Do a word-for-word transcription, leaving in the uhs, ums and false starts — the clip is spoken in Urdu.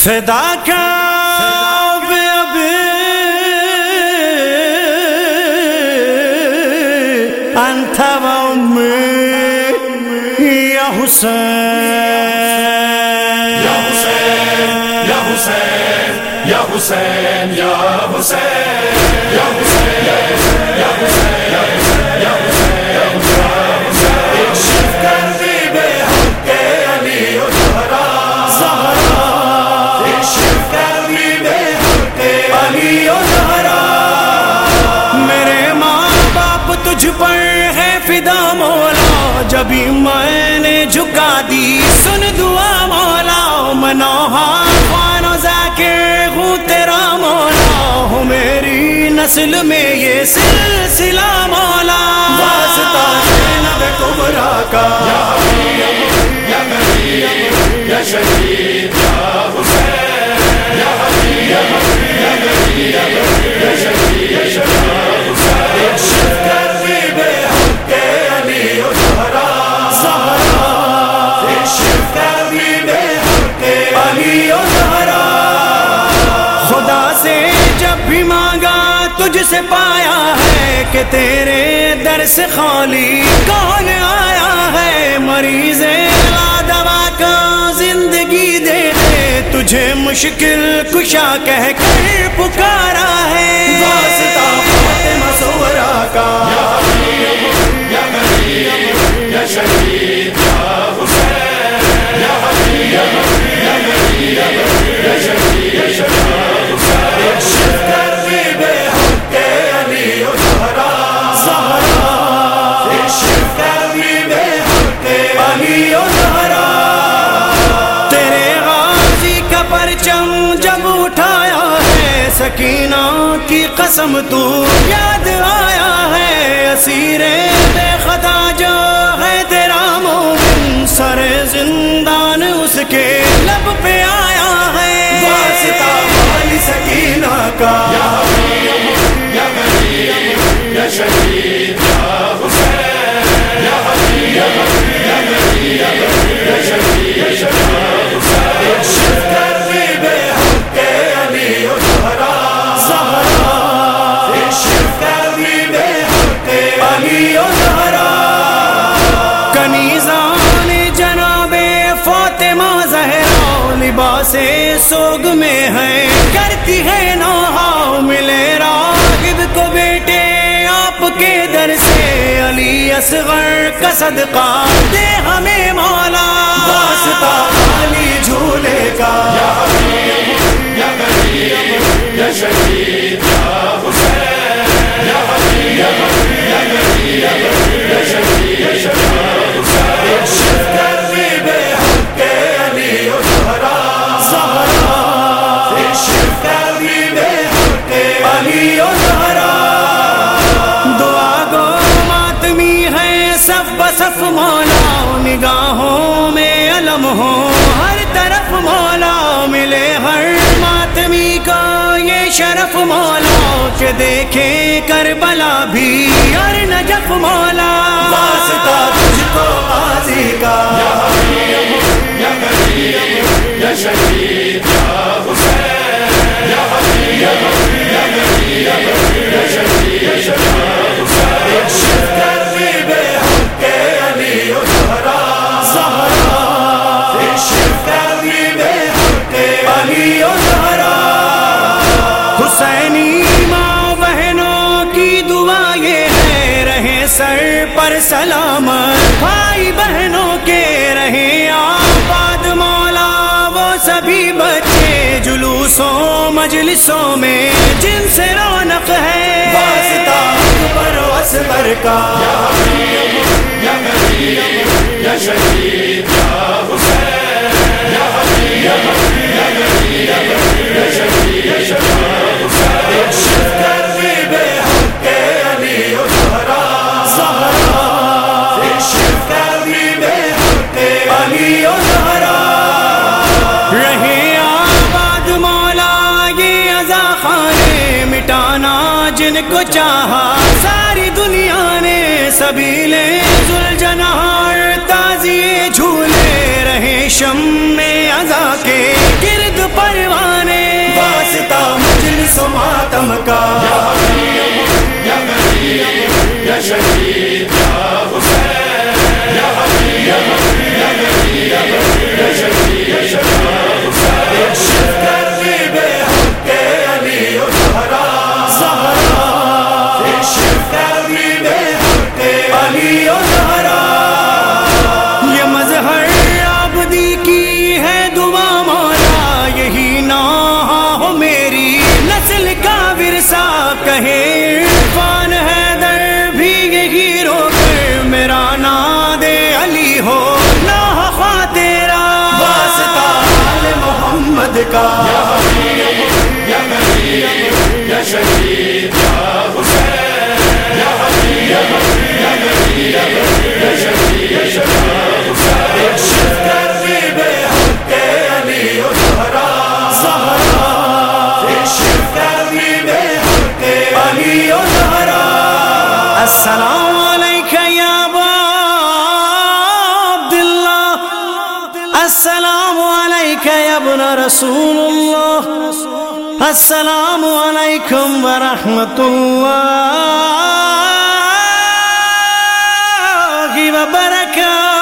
فداك بأبي أنت وأمي يا حسين يا حسين يا حسين يا حسين يا حسين يا حسين يا حسين يا حسين يا حسين اكشف كربي بحق علي وزهرا زهرا اكشف كربي بحق علي وزهرا میرے ماں باپ تجھ پر ہے فدا مولا، جبھی میں نے جھکا دی سن دعا مولا، منوہا خوان و ذاکر ہوں تیرا مولا، ہو میری نسل میں یہ سلسلہ مولا، واسطہ زینب کبریٰ کا یا حبیب یا غریب یا شہید یا حسین یا حبیب یا غریب یا شہید یا حسین اکشف کربی بحق علی و زہرا زہرا اکشف کربی بحق علی و زہرا خدا سے جب بھی مانگا تجھ سے پایا ہے کہ تیرے در سے خالی کون آیا ہے، مریض لا دوا کا زندگی دے دے تجھے مشکل کشا کہہ کر پکارا ہے، واسطہ فاطمہ زہرا کا یا حبیب یا غریب یا شہید یا حسین یا حبیب یا غریب یا شہید یا حسین اکشف کربی بحق علی و زہرا زہرا اکشف کربی بحق علی و زہرا تیرے غازی کا پرچم جب اٹھایا ہے، سکینہ کی قسم تو یاد آیا ہے، اسیر بے خطا جو ہے تیرا مومن سر زندان اس کے لب پہ آیا ہے، واسطہ والی سکینہ کا یا حبیب یا غریب یا شہید یا حسین یا حبیب یا غریب یا شہید یا حسین اکشف کربی بحق علی و زہرا زہرا اکشف کربی بحق علی و زہرا کنیزان جناب فاطمہ زہرا لباس سوگ میں ہے کرتی ہے نوحہ، ملے راغب کو بیٹے آپ کے در سے علی اصغر کا صدقہ دے ہمیں مولا، واسطہ علی جھولے کا یا حبیب یا غریب یا شہید یا حسین یا حبیب یا غریب یا شہید یا حسین اکشف کربی بحق علی و زہرا زہرا اکشف کربی بحق علی و زہرا دعا گو ماتمی ہے صف بصف مولا، نگاہوں میں علم ہو ہر طرف مولا، ملے ہر ماتمی کو یہ شرف مولا کہ دیکھے کربلا بھی اور نجف مولا، واسطہ تجھ کو غازی کا یا حبیب یا غریب یا شہید یا حسین یا حبیب یا غریب یا شہید یا حسین اکشف کربی بحق علی و زہرا زہرا اکشف کربی بحق علی و زہرا حسینی ماں بہنوں کی دعا یہ ہے رہے سر پر سلامت، بھائی بہنوں کے رہے آباد مولا، وہ سبھی بچے جلوسوں مجلسوں میں جن سے رونق ہے، واسطہ اکبر و اصغر کا یا حبیب یا غریب یا شہید یا حسین یا حبیب یا غریب یا شہید یا حسین اکشف کربی بحق علی و زہرا زہرا اکشف کربی بحق علی و زہرا رہے آباد مولا یہ عزا خانے مٹانا جن کو چاہا ساری دنیا نے، سبیلے ذوالجناح تازیے جھولے رہے شم میں عزا کے گرد پر کا یا حبیب یا غریب یا شہید یا حسین یا حبیب یا غریب یا شہید یا حسین عشق ترغیب حق علی و زہرا زہرا عشق ترغیب حق علی و زہرا یہ مظہر عابدی کی ہے دعا مولا یہی نہ ہو میری نسل کا ورثہ کہے عرفان حیدر بھی یہی رو کر میرا ناد علی ہو نہ خواہ تیرا واسطہ آل محمد کا یا حبیب یا غریب یا شہید یا حسین یا حبیب یا غریب یا شہید یا حسین عشق ترغیب حق علی و زہرا زہرا عشق ترغیب حق علی و زہرا السلام علیکہ یا ابا عبداللہ السلام علیکہ یا ابن رسول اللہ السلام علیکم ورحمۃ اللہ وبرکاتہ.